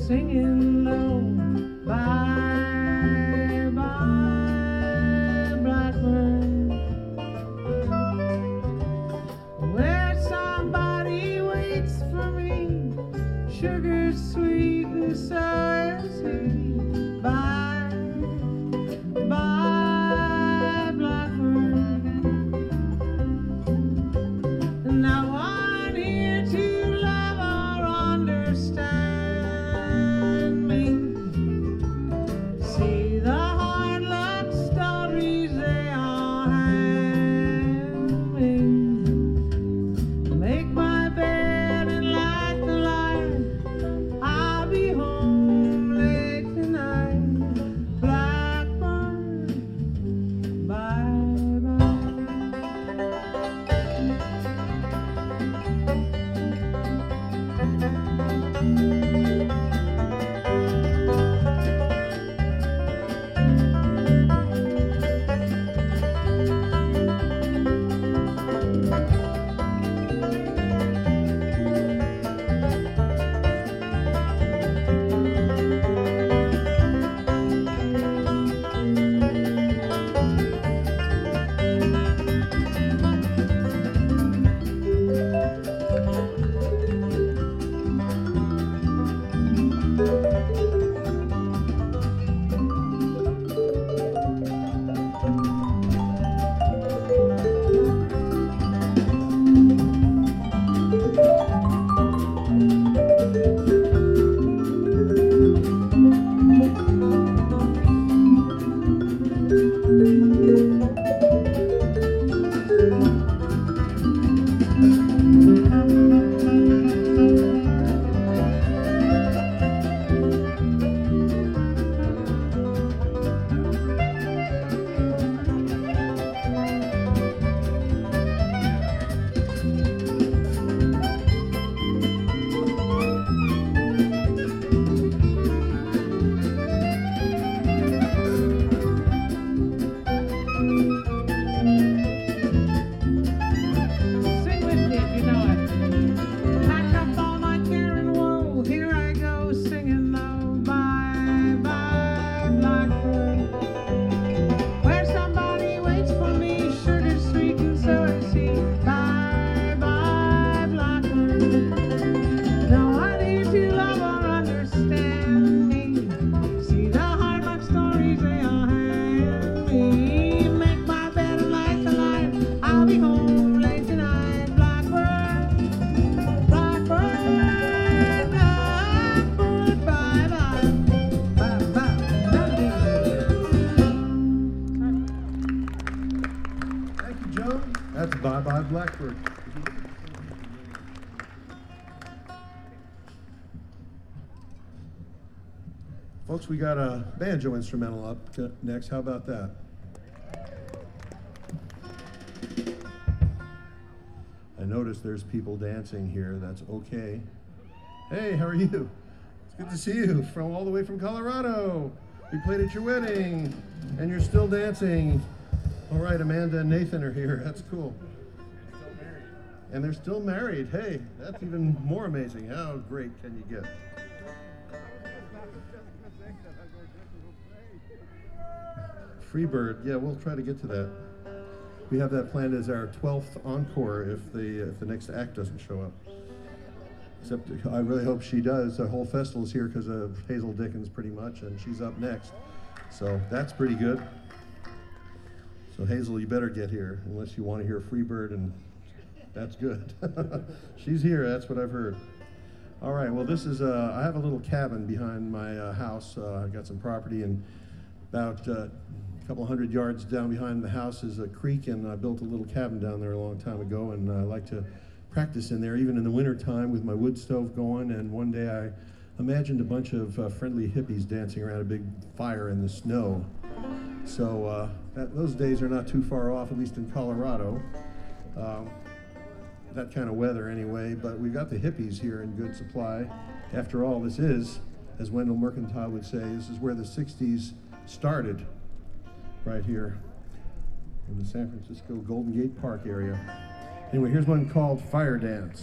singing low. Bye, bye, blackbird. Where somebody waits for me, sugar sweet and sour sweet. Bye, bye, blackbird. Now I'm here to love or understand me. See the hard luck stories they all hand me. Make my bed and light the light. I'll be home late tonight. Blackbird, bye bye. Sing with me if you know it. Pack up all my care and woe. Here I go singing low. Bye, bye, blackbird. Where somebody waits for me, sugar sweet and sour sweet. Bye, bye, blackbird. No one here to love or understand me. See the hard luck stories they all hand me. Make my bed and light the light. I'll be home late tonight. Blackbird, blackbird, blackbird, bye bye, bye bye. Thank you, Joan. That's Bye Bye Blackbird. Folks, we got a banjo instrumental up next. How about that? I notice there's people dancing here. That's okay. Hey, how are you? It's good to see you from all the way from Colorado. We played at your wedding, and you're still dancing. All right, Amanda and Nathan are here. That's cool. And they're still married. Hey, that's even more amazing. How great can you get? Freebird, yeah, we'll try to get to that. We have that planned as our 12th encore if the next act doesn't show up. Except I really hope she does. The whole festival's here because of Hazel Dickens pretty much, and she's up next. So that's pretty good. So Hazel, you better get here unless you want to hear Freebird, and that's good. She's here, that's what I've heard. All right, well this is, I have a little cabin behind my house. I've got some property, and about a couple hundred yards down behind the house is a creek, and I built a little cabin down there a long time ago, and I like to practice in there even in the winter time with my wood stove going. And one day I imagined a bunch of friendly hippies dancing around a big fire in the snow. So those days are not too far off, at least in Colorado. That kind of weather anyway, but we've got the hippies here in good supply. After all, this is, as Wendell Mercantile would say, this is where the 60s started, right here in the San Francisco Golden Gate Park area. Anyway, here's one called Fire Dance.